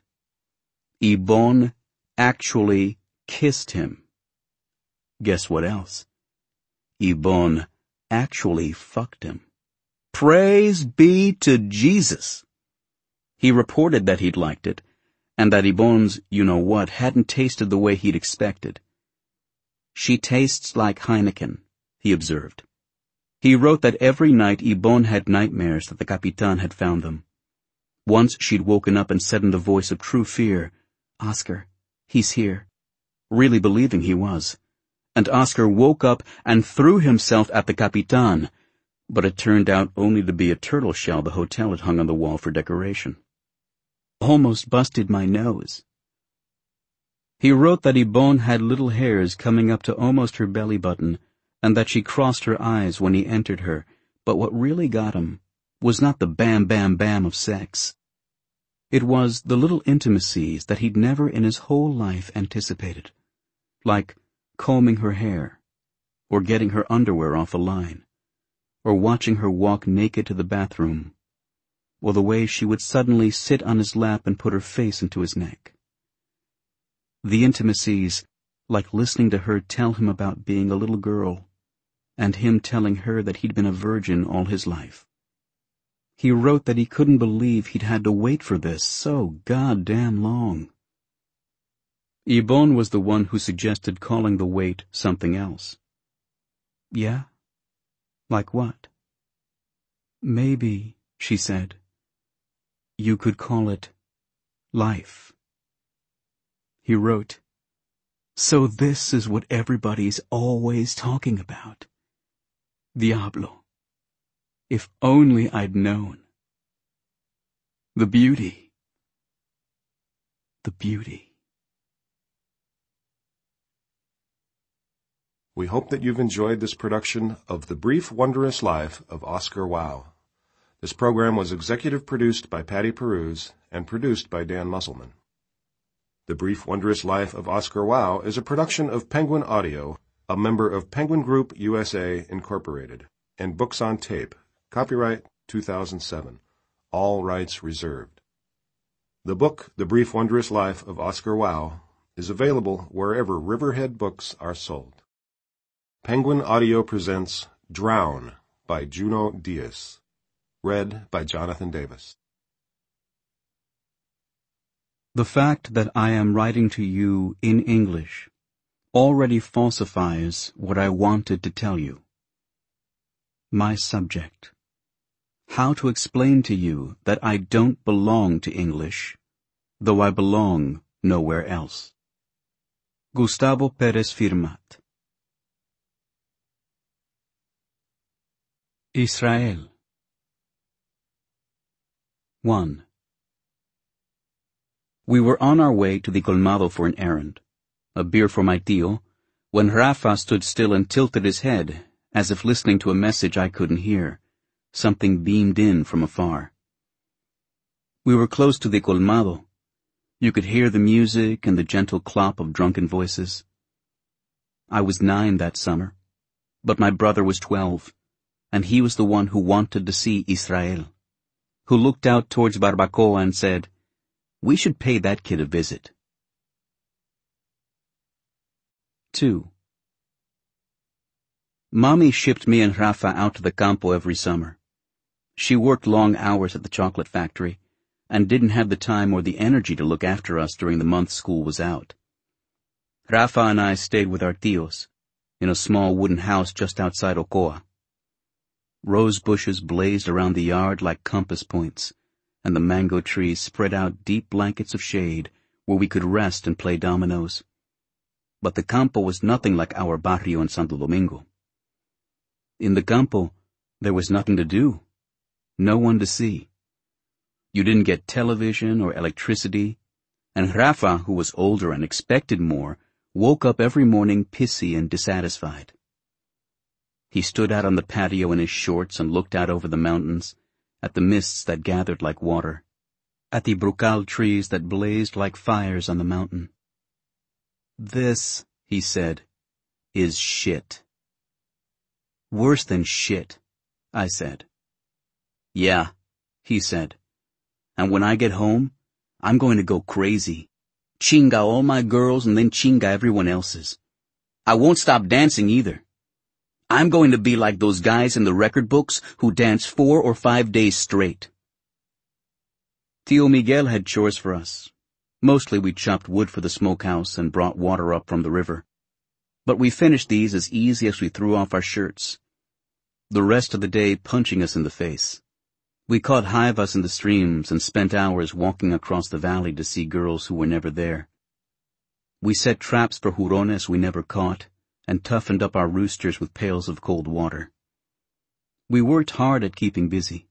Ibon actually kissed him. Guess what else? Ibon actually fucked him. Praise be to Jesus! He reported that he'd liked it, and that Ibon's you-know-what hadn't tasted the way he'd expected. She tastes like Heineken, he observed. He wrote that every night Ibon had nightmares that the Capitan had found them. Once she'd woken up and said in the voice of true fear, "Oscar, he's here," really believing he was. And Oscar woke up and threw himself at the Capitan, but it turned out only to be a turtle shell the hotel had hung on the wall for decoration. Almost busted my nose. He wrote that Ibon had little hairs coming up to almost her belly button, and that she crossed her eyes when he entered her, but what really got him was not the bam-bam-bam of sex. It was the little intimacies that he'd never in his whole life anticipated, like combing her hair, or getting her underwear off a line, or watching her walk naked to the bathroom, or the way she would suddenly sit on his lap and put her face into his neck. The intimacies, like listening to her tell him about being a little girl, and him telling her that he'd been a virgin all his life. He wrote that he couldn't believe he'd had to wait for this so goddamn long. Ibon was the one who suggested calling the wait something else. Yeah? Like what? Maybe, she said, you could call it life. He wrote, "So this is what everybody's always talking about. Diablo. If only I'd known. The beauty. The beauty." We hope that you've enjoyed this production of The Brief Wondrous Life of Oscar Wilde. This program was executive produced by Patty Peruse and produced by Dan Musselman. The Brief Wondrous Life of Oscar Wilde is a production of Penguin Audio, a member of Penguin Group U S A, Incorporated, and Books on Tape, copyright two thousand seven, all rights reserved. The book, The Brief Wondrous Life of Oscar Wilde, is available wherever Riverhead books are sold. Penguin Audio presents Drown by Juno Diaz, read by Jonathan Davis. The fact that I am writing to you in English already falsifies what I wanted to tell you. My subject. How to explain to you that I don't belong to English, though I belong nowhere else. Gustavo Pérez Firmat. Israel. one. We were on our way to the colmado for an errand, a beer for my tío, when Rafa stood still and tilted his head, as if listening to a message I couldn't hear. Something beamed in from afar. We were close to the colmado. You could hear the music and the gentle clop of drunken voices. I was nine that summer, but my brother was twelve, and he was the one who wanted to see Israel, who looked out towards Barbacoa and said, "We should pay that kid a visit." two. Mommy shipped me and Rafa out to the campo every summer. She worked long hours at the chocolate factory, and didn't have the time or the energy to look after us during the month school was out. Rafa and I stayed with our tíos, in a small wooden house just outside Ocoa. Rose bushes blazed around the yard like compass points, and the mango trees spread out deep blankets of shade where we could rest and play dominoes. But the campo was nothing like our barrio in Santo Domingo. In the campo, there was nothing to do, no one to see. You didn't get television or electricity, and Rafa, who was older and expected more, woke up every morning pissy and dissatisfied. He stood out on the patio in his shorts and looked out over the mountains, at the mists that gathered like water, at the brucal trees that blazed like fires on the mountain. "This," he said, "is shit." "Worse than shit," I said. "Yeah," he said, "and when I get home, I'm going to go crazy. Chinga all my girls and then chinga everyone else's. I won't stop dancing either. I'm going to be like those guys in the record books who dance four or five days straight." Tío Miguel had chores for us. Mostly we chopped wood for the smokehouse and brought water up from the river. But we finished these as easy as we threw off our shirts. The rest of the day punching us in the face. We caught jaivas in the streams and spent hours walking across the valley to see girls who were never there. We set traps for hurones we never caught, and toughened up our roosters with pails of cold water. We worked hard at keeping busy.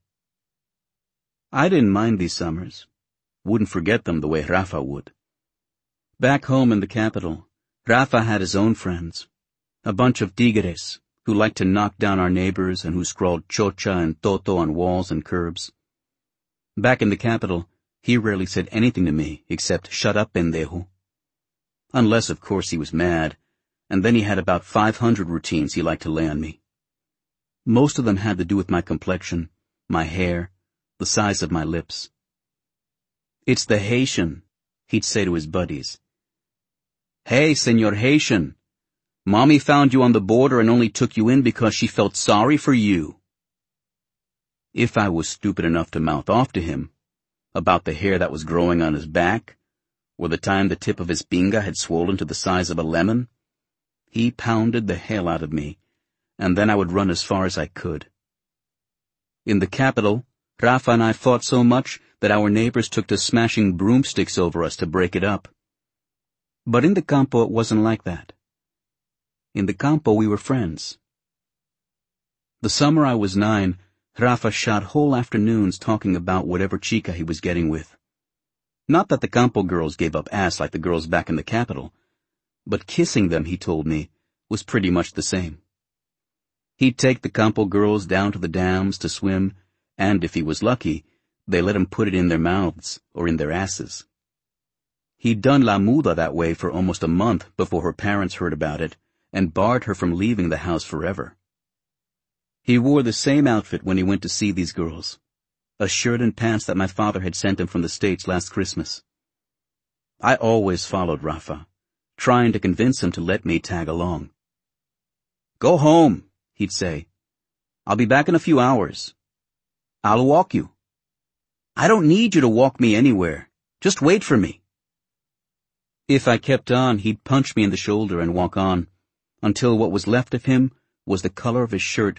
I didn't mind these summers. Wouldn't forget them the way Rafa would. Back home in the capital, Rafa had his own friends, a bunch of tigres who liked to knock down our neighbors and who scrawled chocha and toto on walls and curbs. Back in the capital, he rarely said anything to me except "shut up, pendejo." Unless, of course, he was mad, and then he had about five hundred routines he liked to lay on me. Most of them had to do with my complexion, my hair, the size of my lips. "It's the Haitian," he'd say to his buddies. "Hey, Senor Haitian, Mommy found you on the border and only took you in because she felt sorry for you." If I was stupid enough to mouth off to him about the hair that was growing on his back, or the time the tip of his pinga had swollen to the size of a lemon, he pounded the hell out of me, and then I would run as far as I could. In the capital, Rafa and I fought so much that our neighbors took to smashing broomsticks over us to break it up. But in the campo it wasn't like that. In the campo we were friends. The summer I was nine, Rafa shot whole afternoons talking about whatever chica he was getting with. Not that the campo girls gave up ass like the girls back in the capital, but kissing them, he told me, was pretty much the same. He'd take the campo girls down to the dams to swim, and if he was lucky, they let him put it in their mouths or in their asses. He'd done La Muda that way for almost a month before her parents heard about it and barred her from leaving the house forever. He wore the same outfit when he went to see these girls, a shirt and pants that my father had sent him from the States last Christmas. I always followed Rafa, trying to convince him to let me tag along. "Go home," he'd say. "I'll be back in a few hours. I'll walk you." "I don't need you to walk me anywhere. Just wait for me." If I kept on, he'd punch me in the shoulder and walk on, until what was left of him was the color of his shirt